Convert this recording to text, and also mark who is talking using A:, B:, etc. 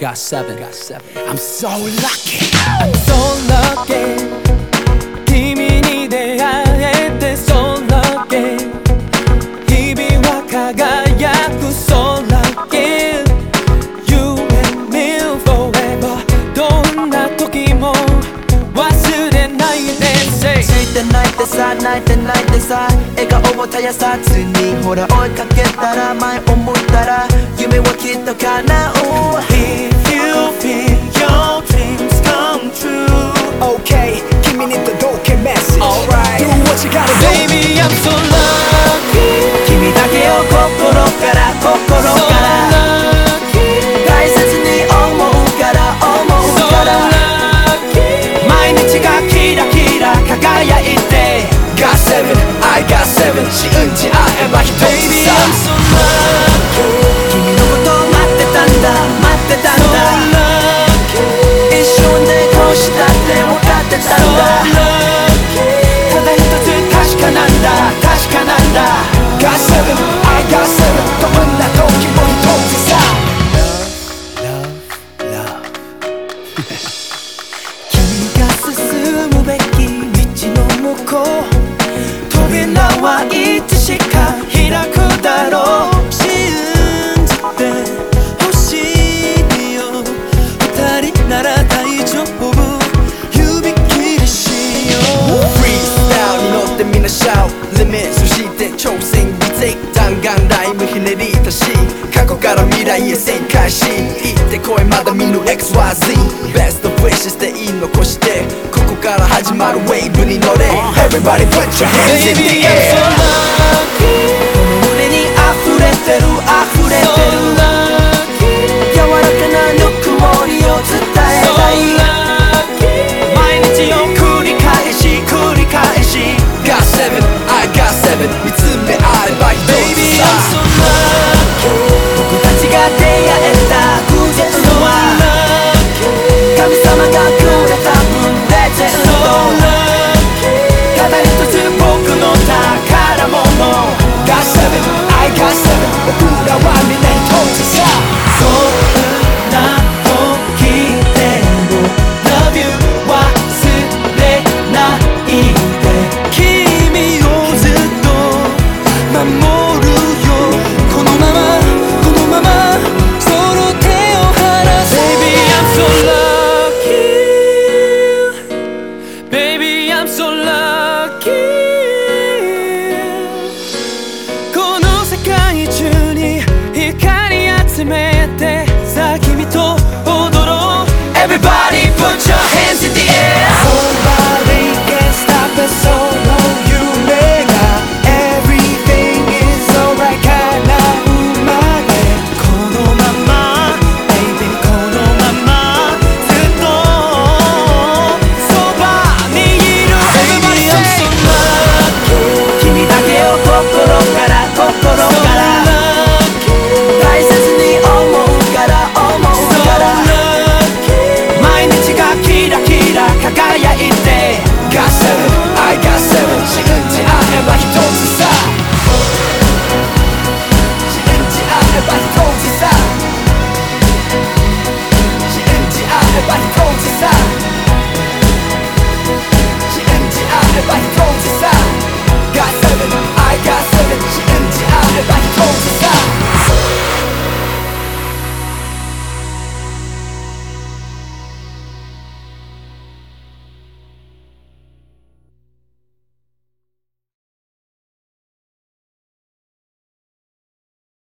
A: Got seven.
B: I'm so lucky.
C: I'm so lucky. 君に出会えて so lucky. 日々は輝く so lucky. You and me forever. どんな時も忘れないで say
B: ついてないってさ、泣いてないってさ、笑顔を絶やさずにほら追いかけたら前を向いたら夢はきっと叶う。
C: If you feel your dreams come true.
D: Okay, 君に届けメッセージ
C: Alright.
D: Do what you gotta do.
C: Baby, I'm so lucky.
B: 君だけを心から心から
C: lucky.
B: 大切に思うから思う
C: So
B: から
C: lucky.
B: 毎日がキラキラ輝いて Got seven, I got seven 信じ合えば一つ
C: Baby,
B: さ
C: I'm so lucky.
B: 君のこと待ってたんだ待ってたん
C: So
B: だ
C: lucky.
B: 一瞬でこうしたって分かってた
C: So
B: んだ
C: lucky.
B: ただ一つ確かなんだ確かなんだ
D: Got seven, I got seven どんな時も一つさ
B: Love, love
C: 君が進むべき道の向こう扉はいつしか開くだろう信じてほしいよ二人なら大丈夫指切りしよう
B: Freestyle に乗ってみんなシャウトリミットそして挑戦リテイク弾丸ライムひねり足し過去から未来へ旋回し行ってこいまだ見ぬ XYZ Best of wishes で言い残してここから始まるウェーブに乗れ Everybody put your hands in
C: Baby,
B: the
C: I'm so
B: air
C: lucky.
B: 胸に溢れてる溢れて
C: So
B: る
C: lucky.
B: 柔らかなぬくもりを伝え
C: So
B: たい
C: lucky.
B: 毎日を繰り返し繰り返し Got seven, I got seven 見つめ合えば一つ
C: Baby,
B: さ
C: I'm so lucky.
B: 僕たちが出会え